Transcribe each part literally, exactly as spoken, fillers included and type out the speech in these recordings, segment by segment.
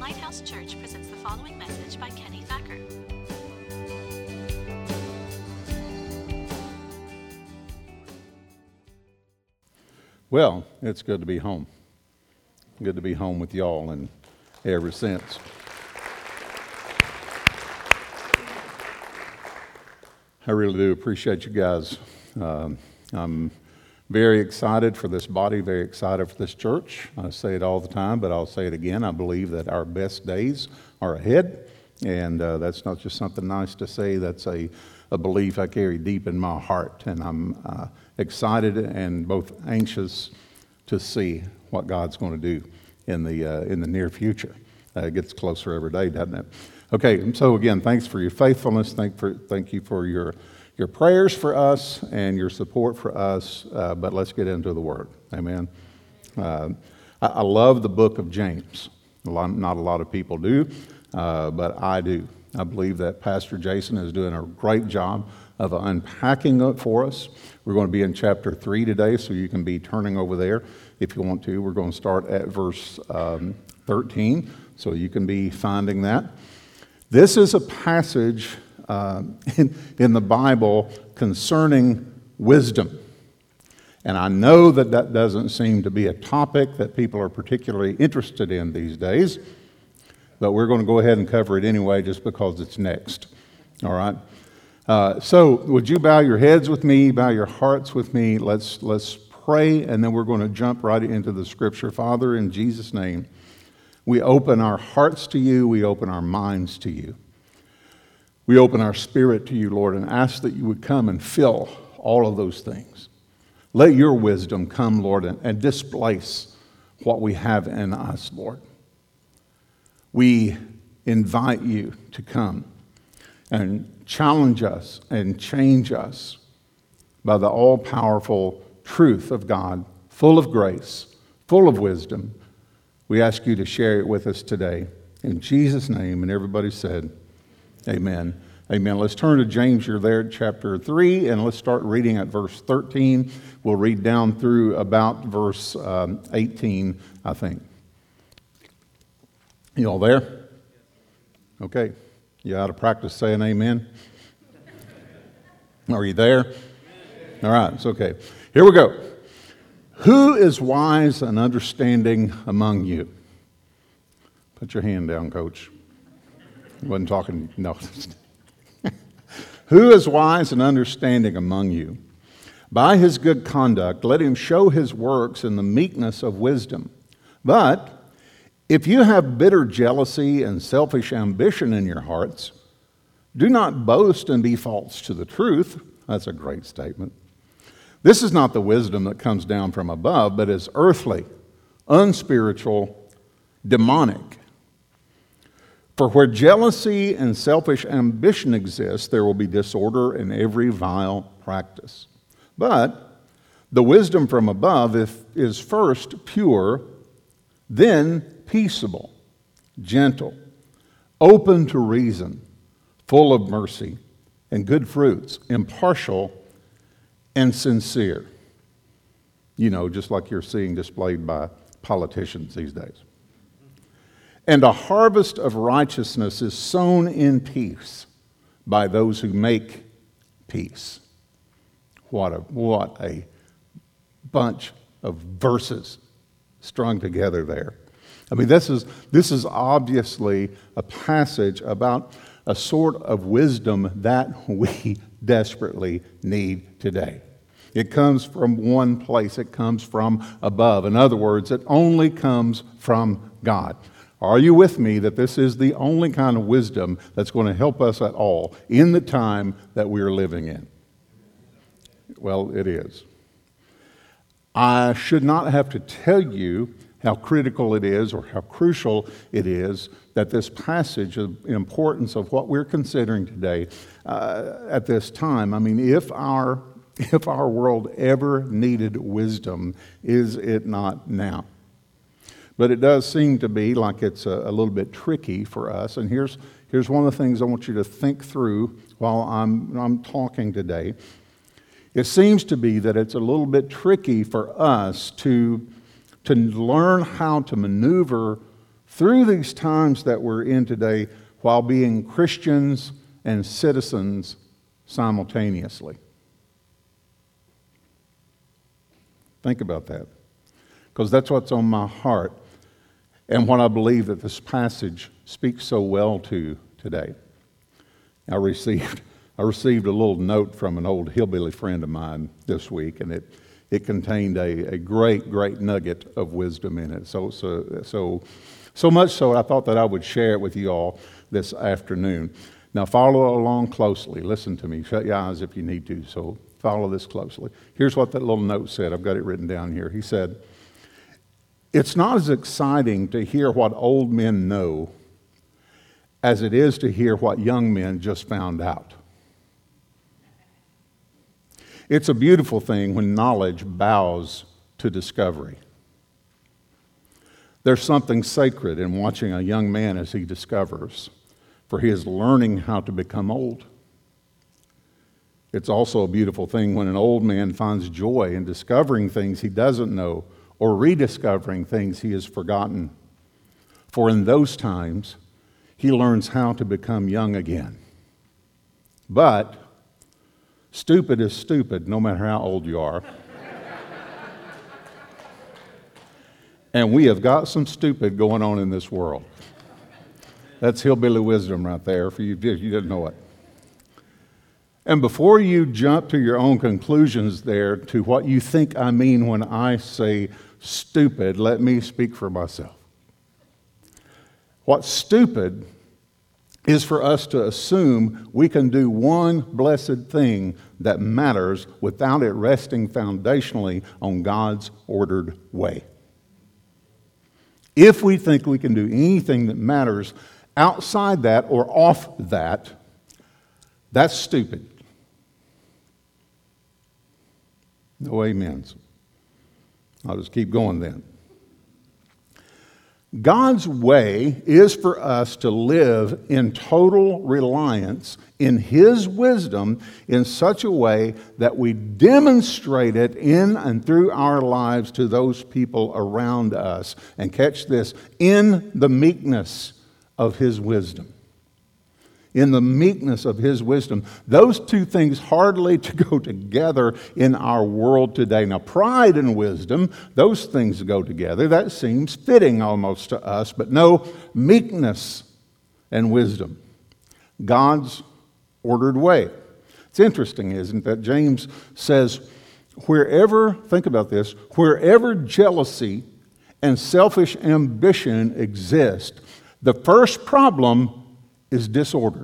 Lighthouse Church presents the following message by Kenny Thacker. Well, it's good to be home. Good to be home with y'all, and ever since. I really do appreciate you guys. Um, I'm very excited for this body, very excited for this church. I say it all the time, but I'll say it again. I believe that our best days are ahead, and uh, that's not just something nice to say. That's a, a belief I carry deep in my heart, and I'm uh, excited and both anxious to see what God's going to do in the uh, in the near future. Uh, it gets closer every day, doesn't it? Okay, so again, thanks for your faithfulness. Thank for thank you for your your prayers for us and your support for us. Uh, but let's get into the Word. Amen. Uh, I, I love the book of James. A lot, not a lot of people do, uh, but I do. I believe that Pastor Jason is doing a great job of unpacking it for us. We're going to be in chapter three today, so you can be turning over there if you want to. We're going to start at verse um, thirteen, so you can be finding that. This is a passage uh, in, in the Bible concerning wisdom. And I know that that doesn't seem to be a topic that people are particularly interested in these days, but we're going to go ahead and cover it anyway just because it's next. All right? Uh, so would you bow your heads with me, bow your hearts with me? Let's, let's pray, and then we're going to jump right into the Scripture. Father, in Jesus' name, we open our hearts to you. We open our minds to you. We open our spirit to you, Lord, and ask that you would come and fill all of those things. Let your wisdom come, Lord, and, and displace what we have in us, Lord. We invite you to come and challenge us and change us by the all-powerful truth of God, full of grace, full of wisdom. We ask you to share it with us today. In Jesus' name, and everybody said, amen. Amen. Let's turn to James. You're there at chapter three, and let's start reading at verse thirteen. We'll read down through about verse um, eighteen, I think. You all there? Okay. You out of practice saying amen? Are you there? All right, it's okay. Here we go. Who is wise and understanding among you? Put your hand down, Coach. I wasn't talking, no. Who is wise and understanding among you? By his good conduct, let him show his works in the meekness of wisdom. But if you have bitter jealousy and selfish ambition in your hearts, do not boast and be false to the truth. That's a great statement. This is not the wisdom that comes down from above, but is earthly, unspiritual, demonic. For where jealousy and selfish ambition exist, there will be disorder in every vile practice. But the wisdom from above is first pure, then peaceable, gentle, open to reason, full of mercy and good fruits, impartial and sincere. You know, just like you're seeing displayed by politicians these days. And a harvest of righteousness is sown in peace by those who make peace. What a, what a bunch of verses strung together there. I mean, this is, this is obviously a passage about a sort of wisdom that we desperately need today. It comes from one place. It comes from above. In other words, it only comes from God. Are you with me that this is the only kind of wisdom that's going to help us at all in the time that we are living in? Well, it is. I should not have to tell you how critical it is or how crucial it is that this passage, the importance of what we're considering today uh, at this time. I mean, if our if our world ever needed wisdom, is it not now? But it does seem to be like it's a, a little bit tricky for us. And here's here's one of the things I want you to think through while I'm I'm talking today. It seems to be that it's a little bit tricky for us to to learn how to maneuver through these times that we're in today while being Christians and citizens simultaneously. Think about that, because that's what's on my heart and what I believe that this passage speaks so well to today. I received I received a little note from an old hillbilly friend of mine this week, and it it contained a, a great, great nugget of wisdom in it. So so so so much so I thought that I would share it with you all this afternoon. Now follow along closely. Listen to me. Shut your eyes if you need to. So follow this closely. Here's what that little note said. I've got it written down here. He said, "It's not as exciting to hear what old men know as it is to hear what young men just found out. It's a beautiful thing when knowledge bows to discovery. There's something sacred in watching a young man as he discovers, for he is learning how to become old. It's also a beautiful thing when an old man finds joy in discovering things he doesn't know or rediscovering things he has forgotten. For in those times, he learns how to become young again. But stupid is stupid, no matter how old you are. And we have got some stupid going on in this world." That's hillbilly wisdom right there, for you if you didn't know it. And before you jump to your own conclusions there to what you think I mean when I say stupid, let me speak for myself. What's stupid is for us to assume we can do one blessed thing that matters without it resting foundationally on God's ordered way. If we think we can do anything that matters outside that or off that, that's stupid. No amens. I'll just keep going then. God's way is for us to live in total reliance in His wisdom in such a way that we demonstrate it in and through our lives to those people around us. And catch this, in the meekness of His wisdom. In the meekness of His wisdom. Those two things hardly to go together in our world today. Now, pride and wisdom, those things go together. That seems fitting almost to us. But no, meekness and wisdom. God's ordered way. It's interesting, isn't it, that James says, wherever, think about this, wherever jealousy and selfish ambition exist, the first problem is disorder.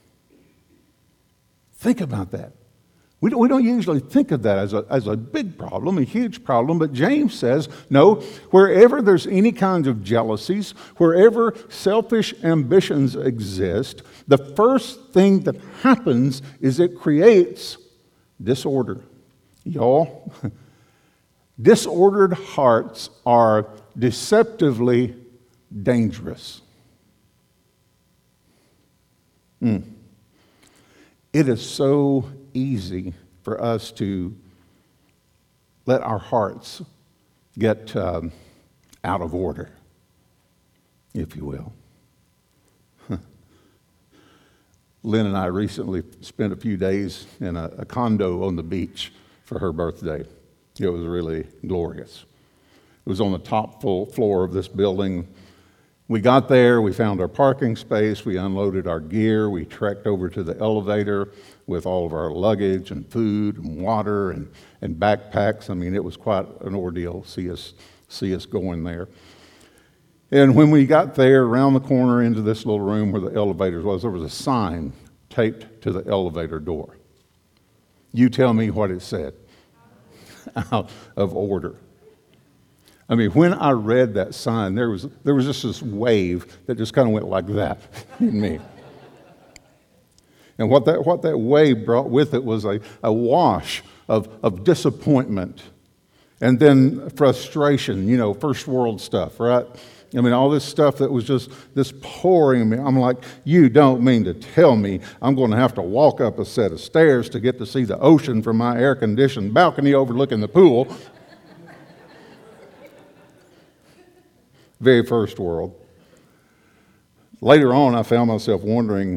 Think about that. We don't, we don't usually think of that as a, as a big problem, a huge problem, but James says, no, wherever there's any kinds of jealousies, wherever selfish ambitions exist, the first thing that happens is it creates disorder. Y'all, disordered hearts are deceptively dangerous. Mm. It is so easy for us to let our hearts get um, out of order, if you will. Lynn and I recently spent a few days in a, a condo on the beach for her birthday. It was really glorious. It was on the top full floor of this building. We got there, we found our parking space, we unloaded our gear, we trekked over to the elevator with all of our luggage and food and water and, and backpacks. I mean, it was quite an ordeal, see us, see us going there. And when we got there, around the corner into this little room where the elevator was, there was a sign taped to the elevator door. You tell me what it said. Out of order. I mean, when I read that sign, there was there was just this wave that just kind of went like that in me. And what that what that wave brought with it was a, a wash of, of disappointment and then frustration, you know, first world stuff, right? I mean, all this stuff that was just this pouring me. I'm like, you don't mean to tell me I'm going to have to walk up a set of stairs to get to see the ocean from my air-conditioned balcony overlooking the pool. Very first world. later on, I found myself wondering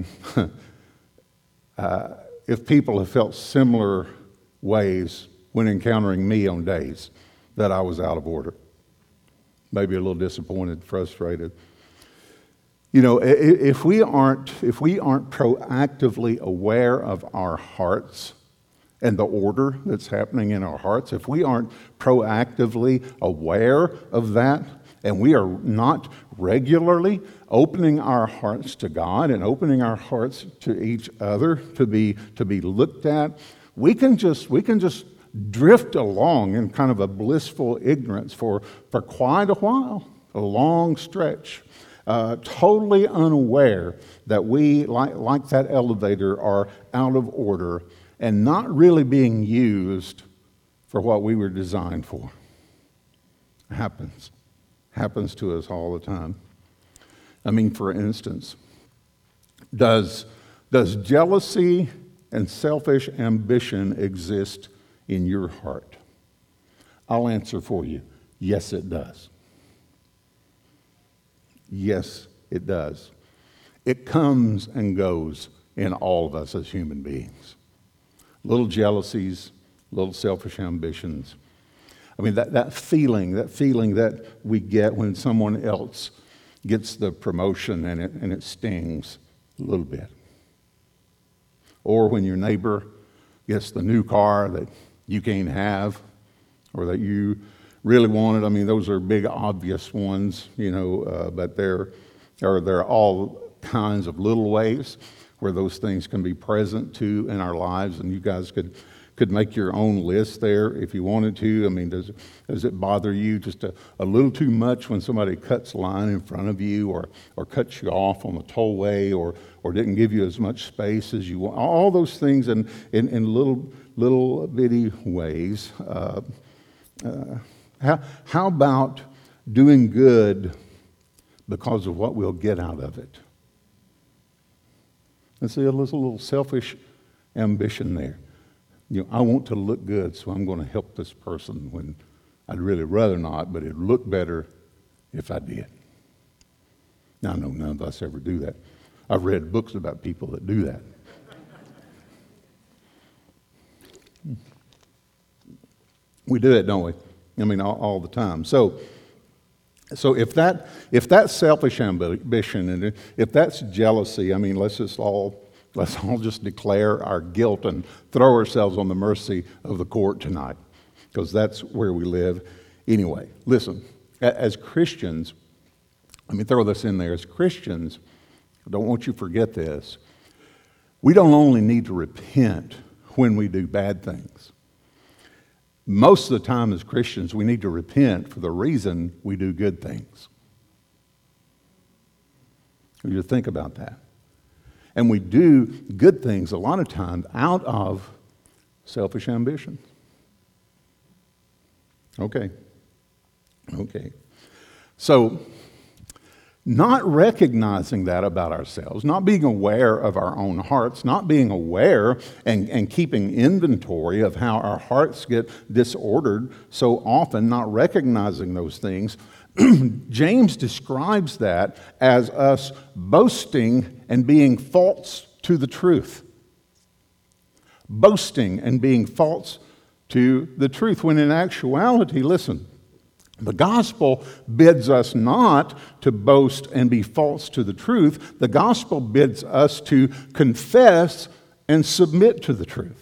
uh, if people have felt similar ways when encountering me on days that I was out of order. Maybe a little disappointed, frustrated. You know, if we aren't if we aren't proactively aware of our hearts and the order that's happening in our hearts, if we aren't proactively aware of that, and we are not regularly opening our hearts to God and opening our hearts to each other to be to be looked at, we can just we can just drift along in kind of a blissful ignorance for, for quite a while, a long stretch, uh, totally unaware that we, like, like that elevator, are out of order and not really being used for what we were designed for. Happens. Happens to us all the time. I mean, for instance, does, does jealousy and selfish ambition exist in your heart? I'll answer for you. Yes, it does. Yes, it does. It comes and goes in all of us as human beings. Little jealousies, little selfish ambitions. I mean, that, that feeling, that feeling that we get when someone else gets the promotion and it, and it stings a little bit. Or when your neighbor gets the new car that you can't have, or that you really wanted. I mean, those are big, obvious ones, you know, uh, but there are there are all kinds of little ways where those things can be present too in our lives, and you guys could could make your own list there if you wanted to. I mean, does does it bother you just a, a little too much when somebody cuts line in front of you, or or cuts you off on the tollway, or or didn't give you as much space as you want? All those things in in, in little. little bitty ways. Uh, uh, how, how about doing good because of what we'll get out of it? And see, there's a little selfish ambition there. You know, I want to look good, so I'm going to help this person when I'd really rather not, but it'd look better if I did. Now, I know none of us ever do that. I've read books about people that do that. We do it, don't we? I mean, all, all the time. So, so if that if that's selfish ambition and if that's jealousy, I mean, let's just all let's all just declare our guilt and throw ourselves on the mercy of the court tonight, because that's where we live. Anyway, listen, as Christians, let me throw this in there. As Christians, I don't want you to forget this. We don't only need to repent when we do bad things. Most of the time as Christians, we need to repent for the reason we do good things. You just think about that. And we do good things a lot of times out of selfish ambition. Okay. Okay. So, not recognizing that about ourselves, not being aware of our own hearts, not being aware and, and keeping inventory of how our hearts get disordered so often, not recognizing those things, James describes that as us boasting and being false to the truth. Boasting and being false to the truth, when in actuality, listen, the gospel bids us not to boast and be false to the truth. The gospel bids us to confess and submit to the truth.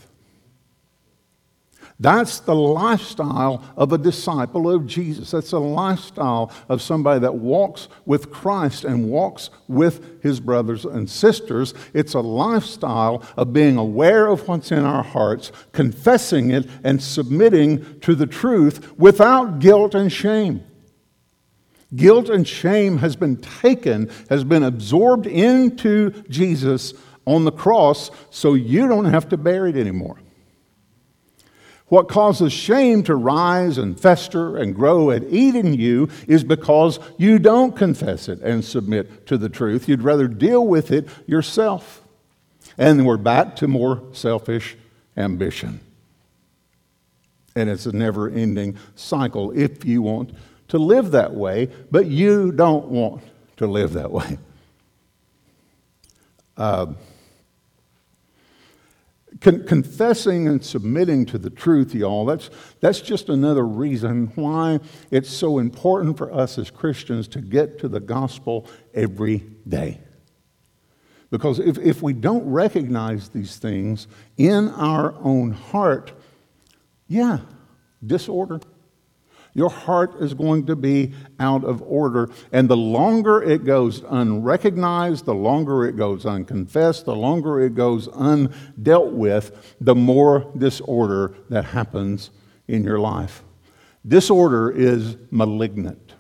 That's the lifestyle of a disciple of Jesus. That's a lifestyle of somebody that walks with Christ and walks with his brothers and sisters. It's a lifestyle of being aware of what's in our hearts, confessing it, and submitting to the truth without guilt and shame. Guilt and shame has been taken, has been absorbed into Jesus on the cross, so you don't have to bear it anymore. What causes shame to rise and fester and grow and eat in you is because you don't confess it and submit to the truth. You'd rather deal with it yourself. And we're back to more selfish ambition. And it's a never-ending cycle if you want to live that way, but you don't want to live that way. Uh, con- confessing and submitting to the truth, y'all, that's, that's just another reason why it's so important for us as Christians to get to the gospel every day. Because if, if we don't recognize these things in our own heart, yeah, disorder. Your heart is going to be out of order. And the longer it goes unrecognized, the longer it goes unconfessed, the longer it goes undealt with, the more disorder that happens in your life. Disorder is malignant.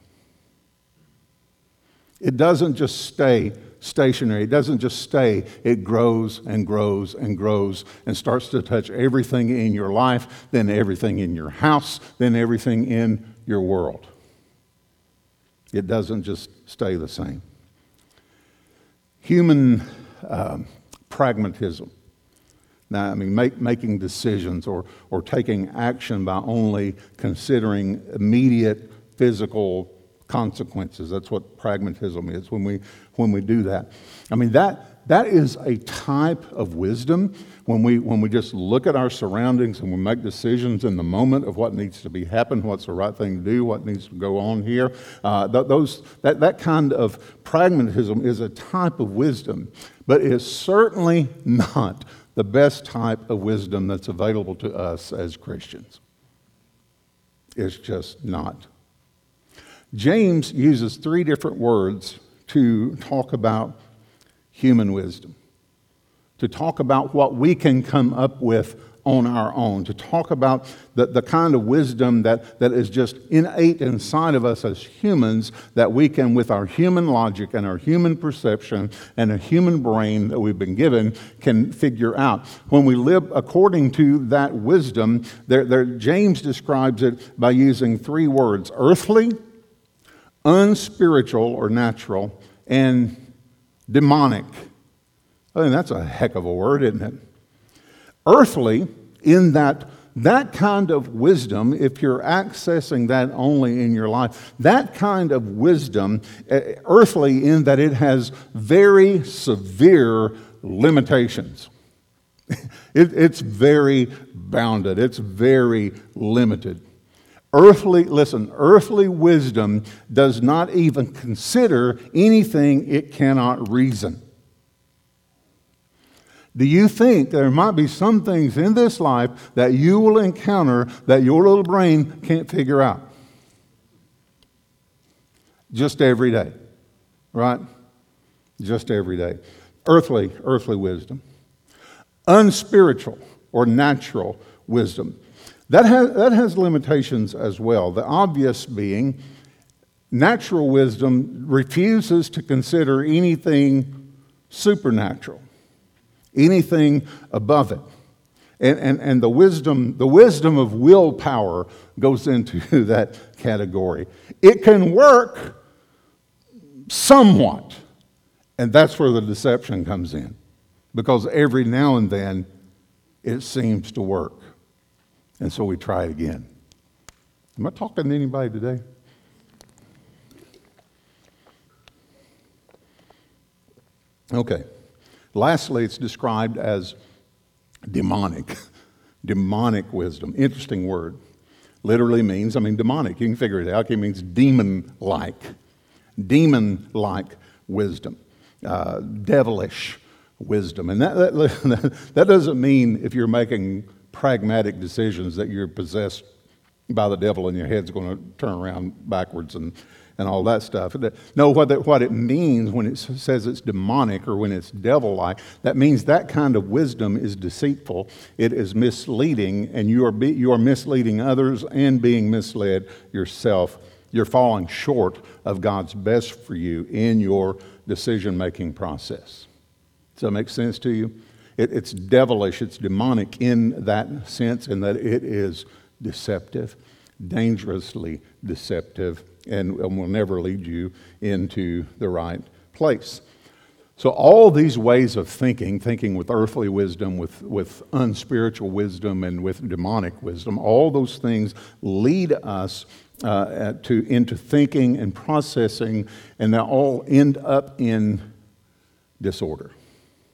It doesn't just stay stationary. It doesn't just stay. It grows and grows and grows and starts to touch everything in your life, then everything in your house, then everything in your world. It doesn't just stay the same. Human um, pragmatism. Now, I mean, make, making decisions or, or taking action by only considering immediate physical consequences. That's what pragmatism is when we when we do that. I mean, that that is a type of wisdom when we when we just look at our surroundings and we make decisions in the moment of what needs to be happen, what's the right thing to do, what needs to go on here. Uh, th- those that that kind of pragmatism is a type of wisdom, but it's certainly not the best type of wisdom that's available to us as Christians. It's just not. James uses three different words to talk about human wisdom, to talk about what we can come up with on our own, to talk about the, the kind of wisdom that, that is just innate inside of us as humans that we can, with our human logic and our human perception and a human brain that we've been given, can figure out. When we live according to that wisdom, there, there, James describes it by using three words: earthly, unspiritual or natural, and demonic. I mean, that's a heck of a word, isn't it? Earthly, in that that kind of wisdom, if you're accessing that only in your life, that kind of wisdom, uh, earthly in that it has very severe limitations. it, it's very bounded. It's very limited. Earthly, listen, earthly wisdom does not even consider anything it cannot reason. Do you think there might be some things in this life that you will encounter that your little brain can't figure out? Just every day, right? Just every day. Earthly, earthly wisdom. Unspiritual or natural wisdom. That has, that has limitations as well. The obvious being, natural wisdom refuses to consider anything supernatural, anything above it. And, and, and the wisdom, the wisdom of willpower goes into that category. It can work somewhat, and that's where the deception comes in. Because every now and then, it seems to work. And so we try it again. Am I talking to anybody today? Okay. Lastly, it's described as demonic. Demonic wisdom. Interesting word. Literally means, I mean, demonic. You can figure it out. It means demon-like. Demon-like wisdom. Uh, devilish wisdom. And that, that, that doesn't mean if you're making pragmatic decisions that you're possessed by the devil and your head's going to turn around backwards and, and all that stuff. No, what, that, what it means when it says it's demonic or when it's devil-like, that means that kind of wisdom is deceitful, it is misleading, and you are, be, you are misleading others and being misled yourself. You're falling short of God's best for you in your decision-making process. Does that make sense to you? It, it's devilish, it's demonic in that sense, in that it is deceptive, dangerously deceptive, and, and will never lead you into the right place. So all these ways of thinking, thinking with earthly wisdom, with, with unspiritual wisdom, and with demonic wisdom, all those things lead us uh, to into thinking and processing, and they all end up in disorder.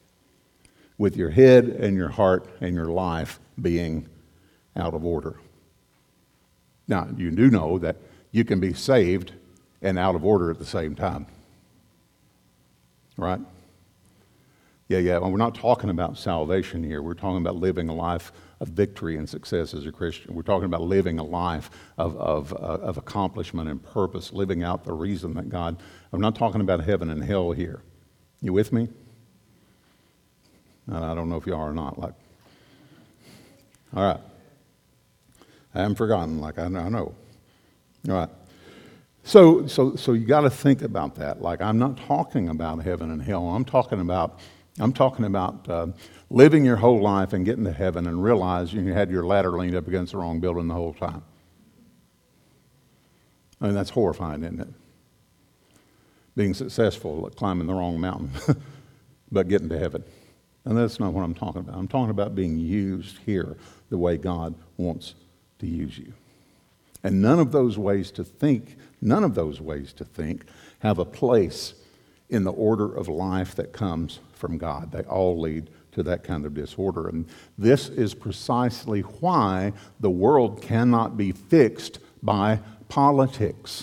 with your head and your heart and your life being out of order. Now, you do know that you can be saved and out of order at the same time. Right? Yeah, yeah. Well, we're not talking about salvation here. We're talking about living a life of victory and success as a Christian. We're talking about living a life of, of, uh, of accomplishment and purpose, living out the reason that God... I'm not talking about heaven and hell here. You with me? I don't know if you are or not. Like, all right. I haven't forgotten, like I know. I know. All right. So, so, so you got to think about that. Like, I'm not talking about heaven and hell. I'm talking about, I'm talking about uh, living your whole life and getting to heaven and realizing you had your ladder leaned up against the wrong building the whole time. I mean, that's horrifying, isn't it? Being successful at climbing the wrong mountain, but getting to heaven. And that's not what I'm talking about. I'm talking about being used here the way God wants to use you. And none of those ways to think, none of those ways to think have a place in the order of life that comes from God. They all lead to that kind of disorder. And this is precisely why the world cannot be fixed by politics.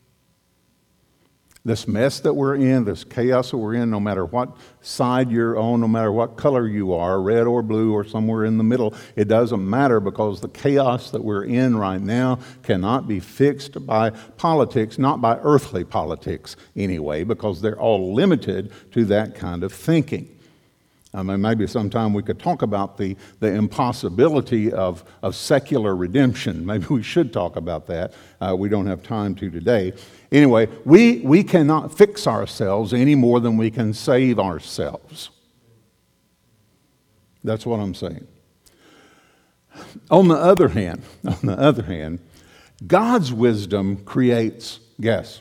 This mess that we're in, this chaos that we're in, no matter what side you're on, no matter what color you are, red or blue or somewhere in the middle, it doesn't matter, because the chaos that we're in right now cannot be fixed by politics, not by earthly politics anyway, because they're all limited to that kind of thinking. I mean, maybe sometime we could talk about the, the impossibility of, of secular redemption. Maybe we should talk about that. Uh, we don't have time to today. Anyway, we, we cannot fix ourselves any more than we can save ourselves. That's what I'm saying. On the other hand, on the other hand, God's wisdom creates, guess,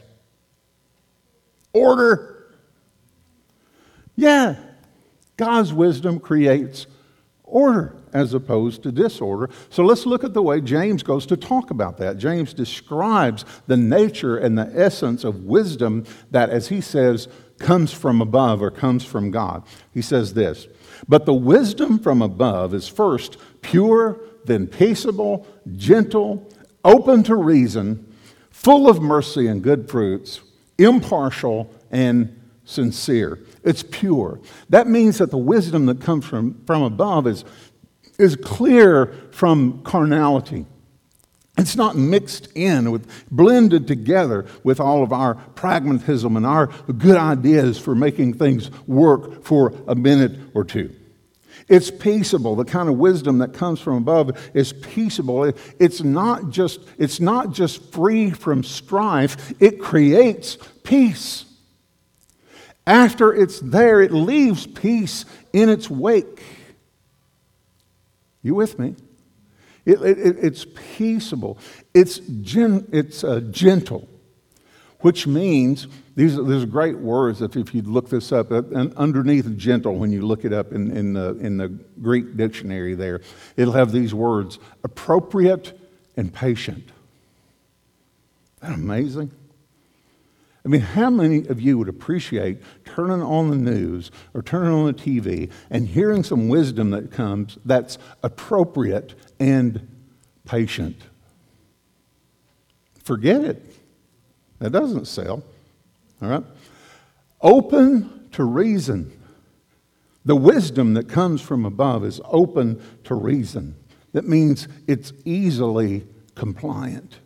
order. Yeah. God's wisdom creates order as opposed to disorder. So let's look at the way James goes to talk about that. James describes the nature and the essence of wisdom that, as he says, comes from above or comes from God. He says this, "But the wisdom from above is first pure, then peaceable, gentle, open to reason, full of mercy and good fruits, impartial and sincere." It's pure. That means that the wisdom that comes from, from above is, is clear from carnality. It's not mixed in, with, blended together with all of our pragmatism and our good ideas for making things work for a minute or two. It's peaceable. The kind of wisdom that comes from above is peaceable. It's not just, it's not just free from strife. It creates peace. After it's there, it leaves peace in its wake. You with me? It, it, it's peaceable. It's, gen, it's uh, gentle, which means, these are, these are great words if, if you look this up, uh, and underneath gentle, when you look it up in, in, the, in the Greek dictionary there, it'll have these words, appropriate and patient. Isn't that amazing? I mean, how many of you would appreciate turning on the news or turning on the T V and hearing some wisdom that comes that's appropriate and patient? Forget it. That doesn't sell. All right? Open to reason. The wisdom that comes from above is open to reason. That means it's easily compliant.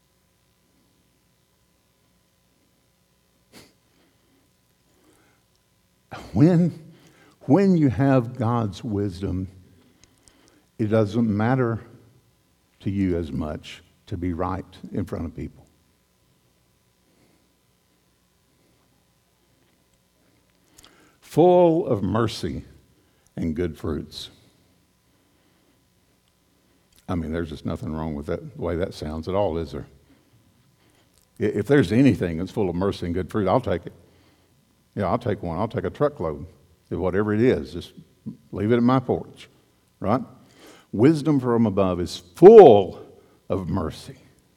When, when you have God's wisdom, it doesn't matter to you as much to be right in front of people. Full of mercy and good fruits. I mean, there's just nothing wrong with that, the way that sounds at all, is there? If there's anything that's full of mercy and good fruit, I'll take it. Yeah, I'll take one. I'll take a truckload of whatever it is. Just leave it at my porch, right? Wisdom from above is full of mercy.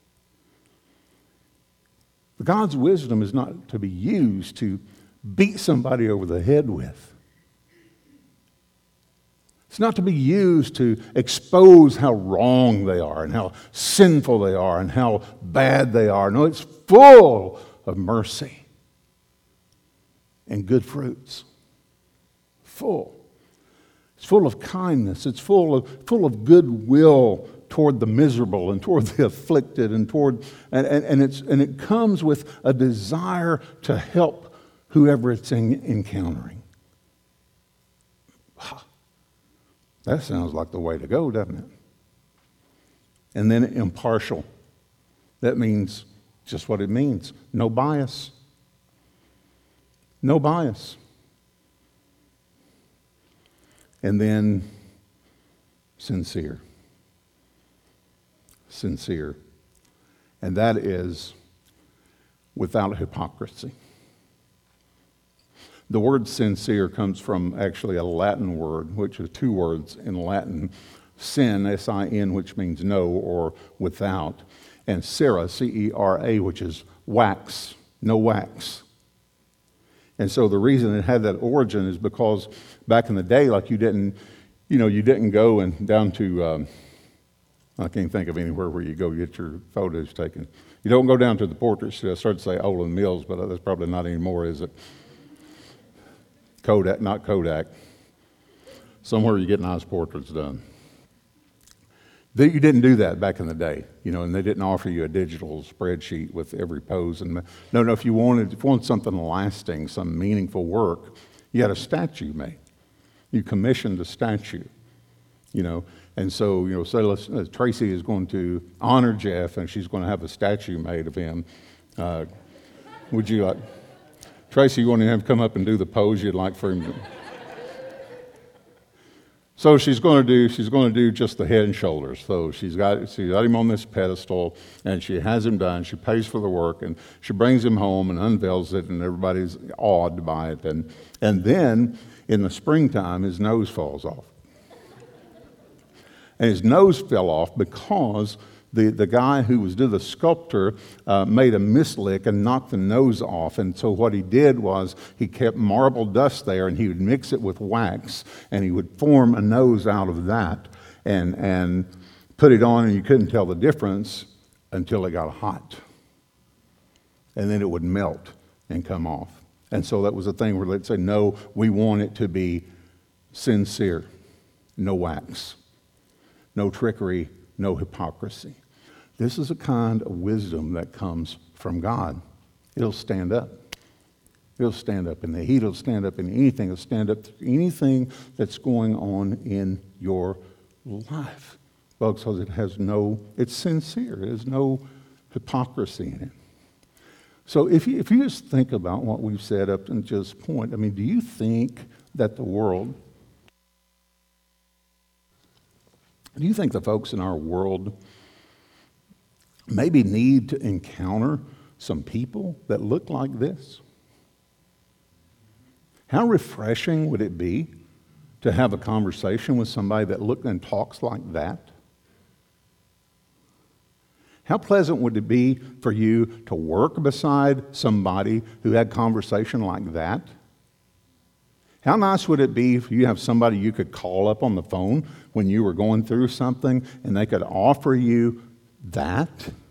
But God's wisdom is not to be used to beat somebody over the head with. It's not to be used to expose how wrong they are and how sinful they are and how bad they are. No, it's full of mercy and good fruits. Full. It's full of kindness. It's full of, full of goodwill toward the miserable and toward the afflicted and toward and, and, and it's and it comes with a desire to help whoever it's in, encountering. That sounds like the way to go, doesn't it? And then impartial. That means just what it means. No bias. No bias. And then sincere. Sincere. And that is without hypocrisy. The word sincere comes from actually a Latin word, which are two words in Latin. Sin, S I N, which means no or without. And cera, C E R A, which is wax, no wax. And so the reason it had that origin is because back in the day, like you didn't, you know, you didn't go and down to, um, I can't think of anywhere where you go get your photos taken. You don't go down to the portrait studio. I started to say Olin Mills, but that's probably not anymore, is it? Kodak, not Kodak. Somewhere you get nice portraits done. They, you didn't do that back in the day, you know, and they didn't offer you a digital spreadsheet with every pose. And no, no, if you wanted, if you wanted something lasting, some meaningful work, you had a statue made. You commissioned a statue, you know. And so, you know, so let's, uh, Tracy is going to honor Jeff, and she's going to have a statue made of him. Uh, would you like, Tracy, you want to have him come up and do the pose you'd like for him to? So she's going to do, she's going to do just the head and shoulders. So she's got, she's got him on this pedestal, and she has him done. She pays for the work, and she brings him home and unveils it, and everybody's awed by it. And, and then, in the springtime, his nose falls off. And his nose fell off because the, the guy who was the sculptor uh, made a mislick and knocked the nose off. And so what he did was he kept marble dust there, and he would mix it with wax, and he would form a nose out of that and, and put it on, and you couldn't tell the difference until it got hot. And then it would melt and come off. And so that was a thing where they'd say, no, we want it to be sincere, no wax. No trickery, no hypocrisy. This is a kind of wisdom that comes from God. It'll stand up. It'll stand up in the heat. It'll stand up in anything. It'll stand up to anything that's going on in your life. Well, because it has no, it's sincere. There's no hypocrisy in it. So if you, if you just think about what we've said up until this point, I mean, do you think that the world, do you think the folks in our world maybe need to encounter some people that look like this? How refreshing would it be to have a conversation with somebody that looks and talks like that? How pleasant would it be for you to work beside somebody who had conversation like that? How nice would it be if you have somebody you could call up on the phone when you were going through something and they could offer you that?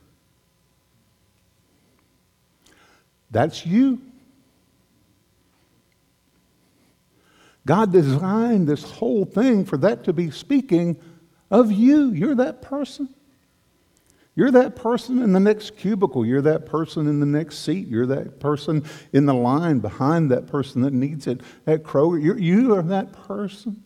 That's you. God designed this whole thing for that to be speaking of you. You're that person. You're that person in the next cubicle. You're that person in the next seat. You're that person in the line behind that person that needs it at Kroger. You're, you are that person.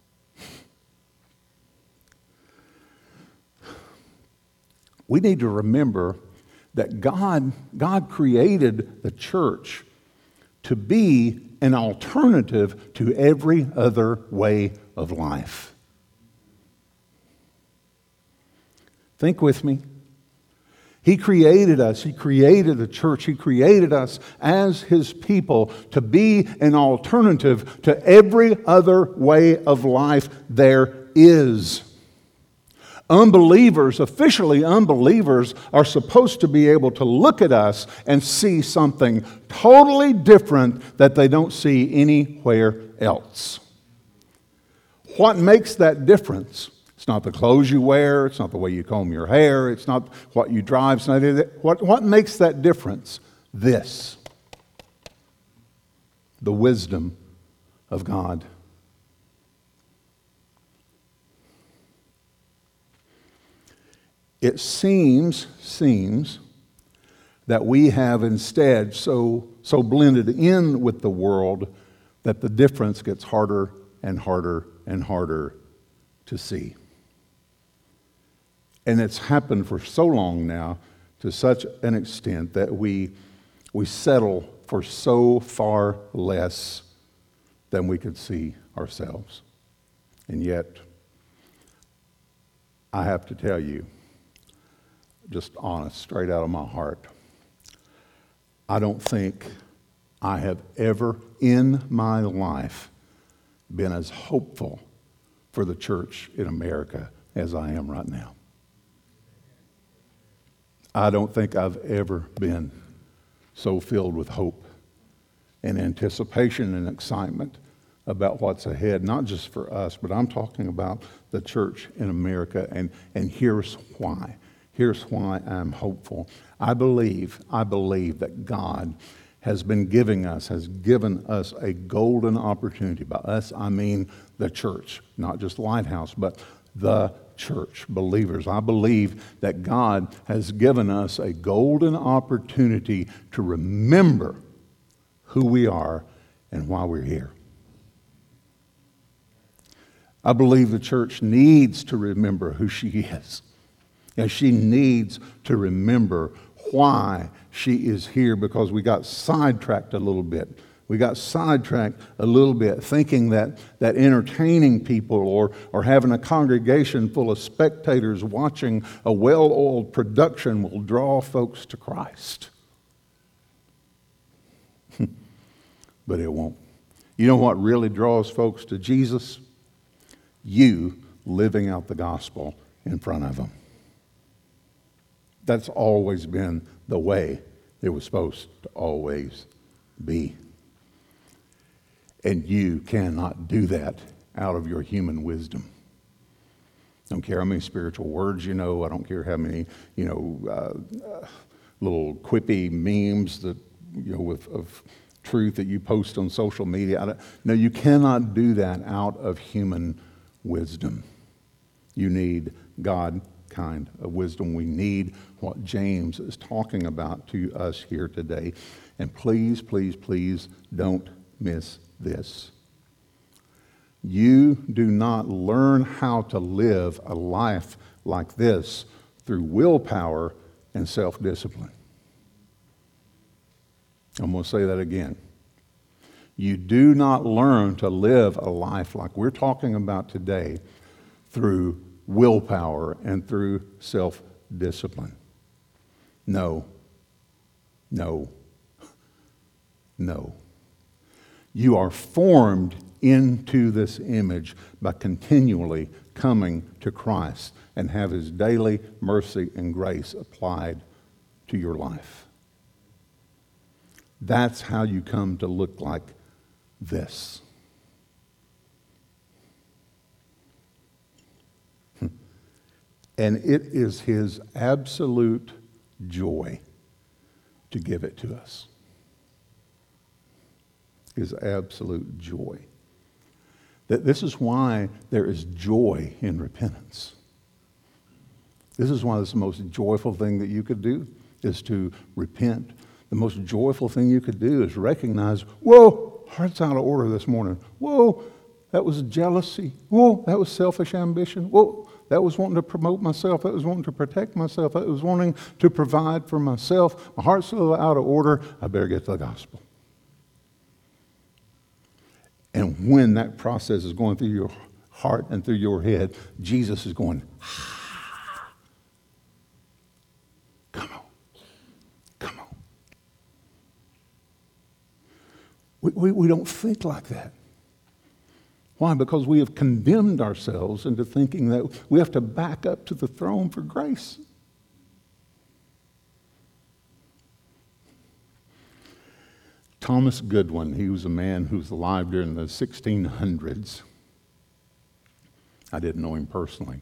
We need to remember that God, God created the church to be an alternative to every other way of life. Think with me. He created us. He created the church. He created us as His people to be an alternative to every other way of life there is. Unbelievers, officially unbelievers, are supposed to be able to look at us and see something totally different that they don't see anywhere else. What makes that difference? It's not the clothes you wear. It's not the way you comb your hair. It's not what you drive. It's not it. What, what makes that difference? This. The wisdom of God. It seems, seems that we have instead so, so blended in with the world that the difference gets harder and harder and harder to see. And it's happened for so long now to such an extent that we, we settle for so far less than we could see ourselves. And yet, I have to tell you, just honest, straight out of my heart, I don't think I have ever in my life been as hopeful for the church in America as I am right now. I don't think I've ever been so filled with hope and anticipation and excitement about what's ahead, not just for us, but I'm talking about the church in America, and, and here's why. Here's why I'm hopeful. I believe, I believe that God has been giving us, has given us a golden opportunity. By us, I mean the church, not just Lighthouse, but the church, believers. I believe that God has given us a golden opportunity to remember who we are and why we're here. I believe the church needs to remember who she is. And she needs to remember why she is here, because we got sidetracked a little bit. We got sidetracked a little bit thinking that, that entertaining people or, or having a congregation full of spectators watching a well-oiled production will draw folks to Christ. But it won't. You know what really draws folks to Jesus? You living out the gospel in front of them. That's always been the way it was supposed to always be. And you cannot do that out of your human wisdom. I don't care how many spiritual words you know. I don't care how many, you know, uh, uh, little quippy memes that, you know, with, of truth that you post on social media. I don't, no, you cannot do that out of human wisdom. You need God kind of wisdom. We need what James is talking about to us here today. And please, please, please don't miss this. You do not learn how to live a life like this through willpower and self-discipline. I'm going to say that again. You do not learn to live a life like we're talking about today through willpower and through self-discipline. No. No. No. You are formed into this image by continually coming to Christ and have His daily mercy and grace applied to your life. That's how you come to look like this. And it is His absolute joy to give it to us. His absolute joy. That this is why there is joy in repentance. This is why this is the most joyful thing that you could do, is to repent. The most joyful thing you could do is recognize, whoa, heart's out of order this morning. Whoa, that was jealousy. Whoa, that was selfish ambition. Whoa, that was wanting to promote myself. That was wanting to protect myself. That was wanting to provide for myself. My heart's so out of order, I better get to the gospel. And when that process is going through your heart and through your head, Jesus is going, come on, come on. We, we, we don't think like that. Why? Because we have condemned ourselves into thinking that we have to back up to the throne for grace. Thomas Goodwin, he was a man who was alive during the sixteen hundreds. I didn't know him personally.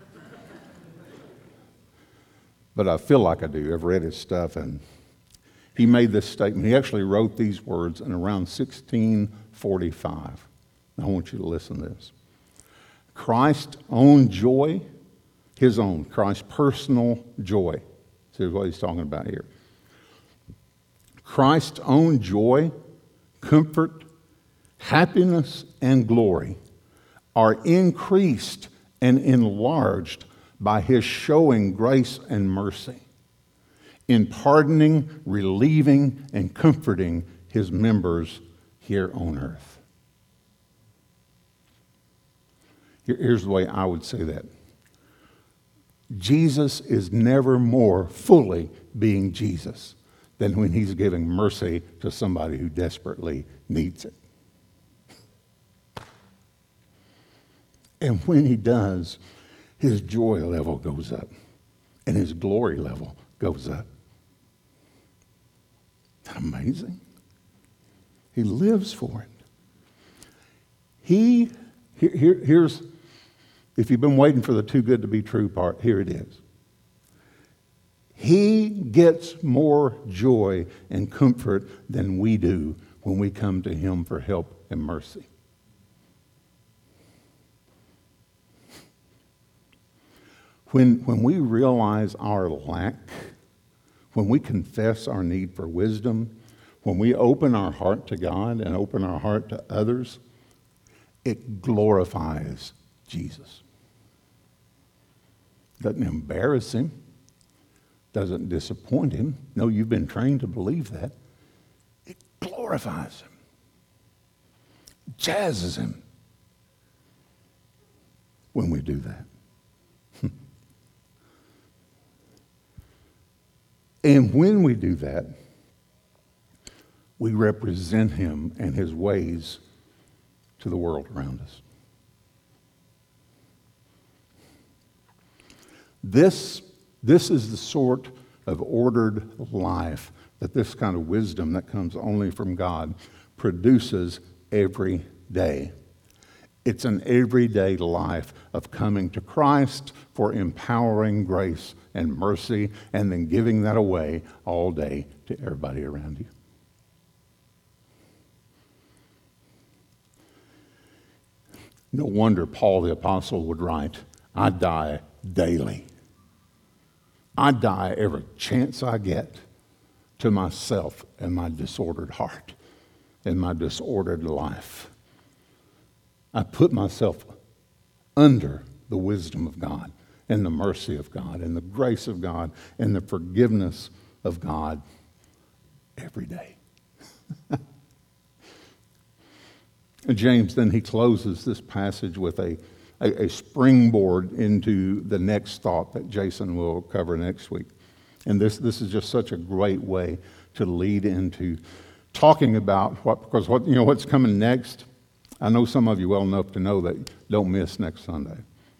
But I feel like I do. I've read his stuff, and he made this statement. He actually wrote these words in around sixteen forty-five. I want you to listen to this. Christ's own joy, his own, Christ's personal joy. See what he's talking about here. Christ's own joy, comfort, happiness, and glory are increased and enlarged by his showing grace and mercy in pardoning, relieving, and comforting his members here on earth. Here's the way I would say that. Jesus is never more fully being Jesus than when he's giving mercy to somebody who desperately needs it. And when he does, his joy level goes up and his glory level goes up. Isn't that amazing? He lives for it. He, here, here, here's, if you've been waiting for the too good to be true part, here it is. He gets more joy and comfort than we do when we come to him for help and mercy. When, when we realize our lack, when we confess our need for wisdom, when we open our heart to God and open our heart to others, it glorifies Jesus. Doesn't embarrass him, doesn't disappoint him. No, you've been trained to believe that. It glorifies him, jazzes him when we do that. And when we do that, we represent him and his ways to the world around us. This, this is the sort of ordered life that this kind of wisdom that comes only from God produces every day. It's an everyday life of coming to Christ for empowering grace and mercy and then giving that away all day to everybody around you. No wonder Paul the Apostle would write, I die daily. I die every chance I get to myself and my disordered heart and my disordered life. I put myself under the wisdom of God and the mercy of God and the grace of God and the forgiveness of God every day. And James, then he closes this passage with a, a, a springboard into the next thought that Jason will cover next week. And this, this is just such a great way to lead into talking about what, because what, you know, what's coming next. I know some of you well enough to know that don't miss next Sunday.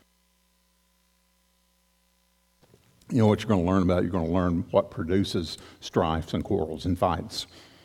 You know what you're going to learn about? You're going to learn what produces strifes and quarrels and fights.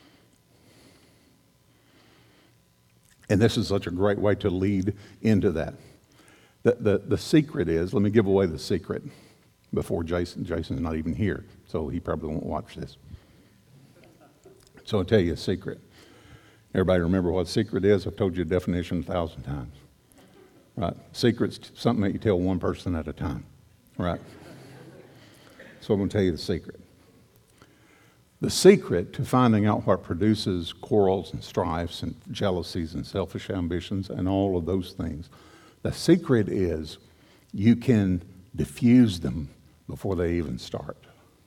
And this is such a great way to lead into that. The, the, the secret is, let me give away the secret before Jason. Jason's not even here, so he probably won't watch this. So I'll tell you a secret. Everybody remember what secret is? I've told you the definition a thousand times. Right? Secret's something that you tell one person at a time. Right? So I'm going to tell you the secret. The secret to finding out what produces quarrels and strifes and jealousies and selfish ambitions and all of those things, the secret is you can diffuse them before they even start.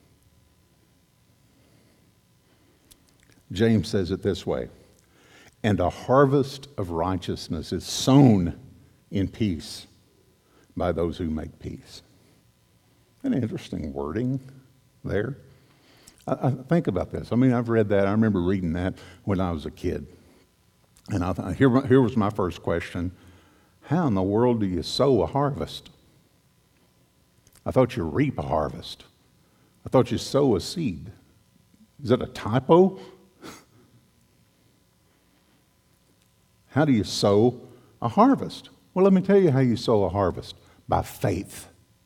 James says it this way, and a harvest of righteousness is sown in peace by those who make peace. An interesting wording there. I, I think about this. I mean, I've read that. I remember reading that when I was a kid. And I thought, here, here was my first question. How in the world do you sow a harvest? I thought you reap a harvest. I thought you sow a seed. Is that a typo? How do you sow a harvest? Well, Well, let me tell you how you sow a harvest. By faith.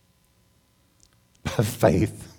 By faith.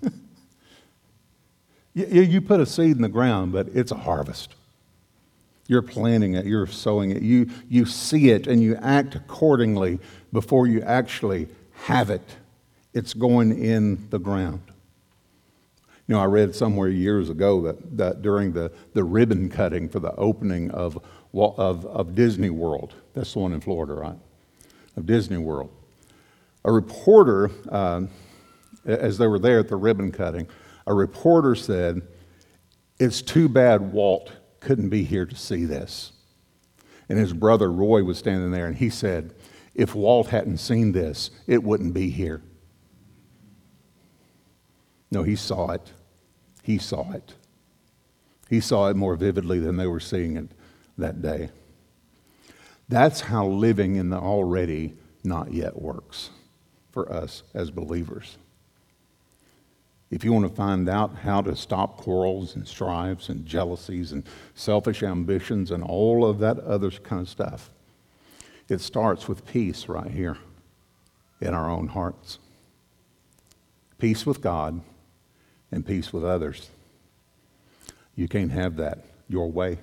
you, you put a seed in the ground, but it's a harvest. You're planting it, you're sowing it. You, you see it and you act accordingly before you actually have it. It's going in the ground. You know, I read somewhere years ago that, that during the, the ribbon cutting for the opening of, of, of Disney World, that's the one in Florida, right? Of Disney World. A reporter, uh, as they were there at the ribbon cutting, a reporter said, "It's too bad Walt couldn't be here to see this." And his brother Roy was standing there and he said, "If Walt hadn't seen this, it wouldn't be here." No, he saw it. He saw it. He saw it more vividly than they were seeing it that day. That's how living in the already not yet works for us as believers. If you want to find out how to stop quarrels and strifes and jealousies and selfish ambitions and all of that other kind of stuff, it starts with peace right here in our own hearts. Peace with God and peace with others. You can't have that your way.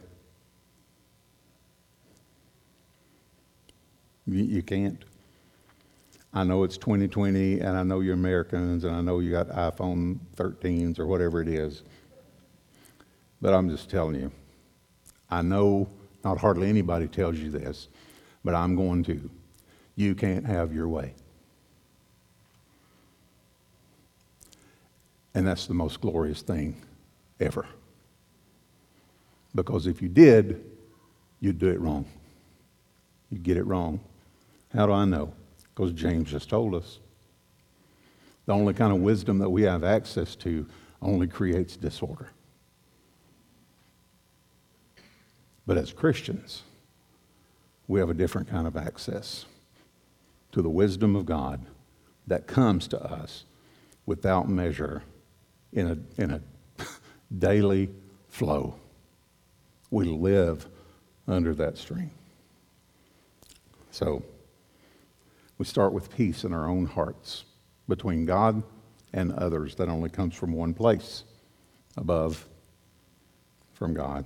You, you can't. I know it's twenty twenty, and I know you're Americans, and I know you got iPhone thirteens or whatever it is. But I'm just telling you, I know not hardly anybody tells you this, but I'm going to. You can't have your way. And that's the most glorious thing ever. Because if you did, you'd do it wrong. You'd get it wrong. How do I know? Because James just told us. The only kind of wisdom that we have access to only creates disorder. But as Christians, we have a different kind of access to the wisdom of God that comes to us without measure in a, in a daily flow. We live under that stream. So, we start with peace in our own hearts between God and others. That only comes from one place, above, from God.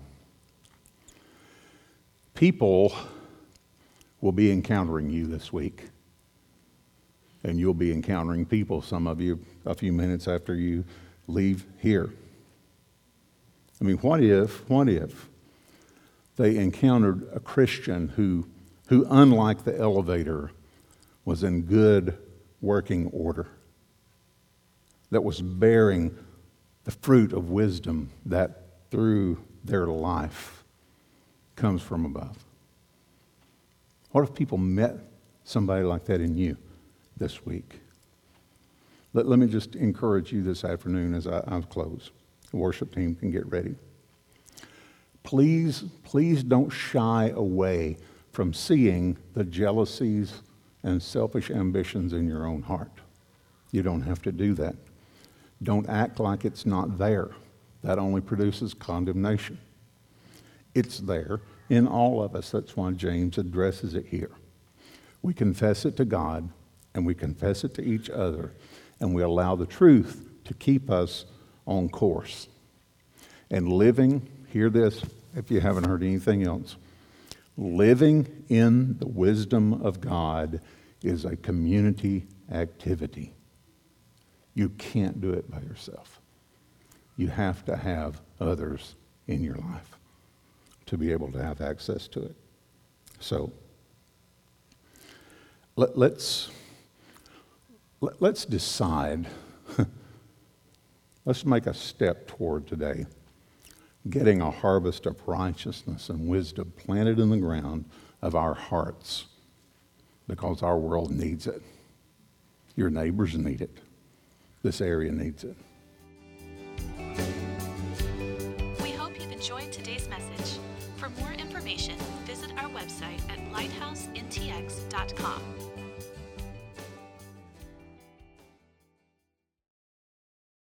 People will be encountering you this week. And you'll be encountering people, some of you, a few minutes after you leave here. I mean, what if, what if they encountered a Christian who, who unlike the elevator, was in good working order, that was bearing the fruit of wisdom that through their life comes from above? What if people met somebody like that in you this week? Let, let me just encourage you this afternoon as I, I close. The worship team can get ready. Please, please don't shy away from seeing the jealousies and selfish ambitions in your own heart. You don't have to do that. Don't act like it's not there. That only produces condemnation. It's there in all of us. That's why James addresses it here. We confess it to God, and we confess it to each other, and we allow the truth to keep us on course. And living, hear this if you haven't heard anything else, living in the wisdom of God is a community activity. You can't do it by yourself. You have to have others in your life to be able to have access to it. So, let, let's, let, let's decide, let's make a step toward today getting a harvest of righteousness and wisdom planted in the ground of our hearts, because our world needs it. Your neighbors need it. This area needs it. We hope you've enjoyed today's message. For more information, visit our website at lighthouse n t x dot com.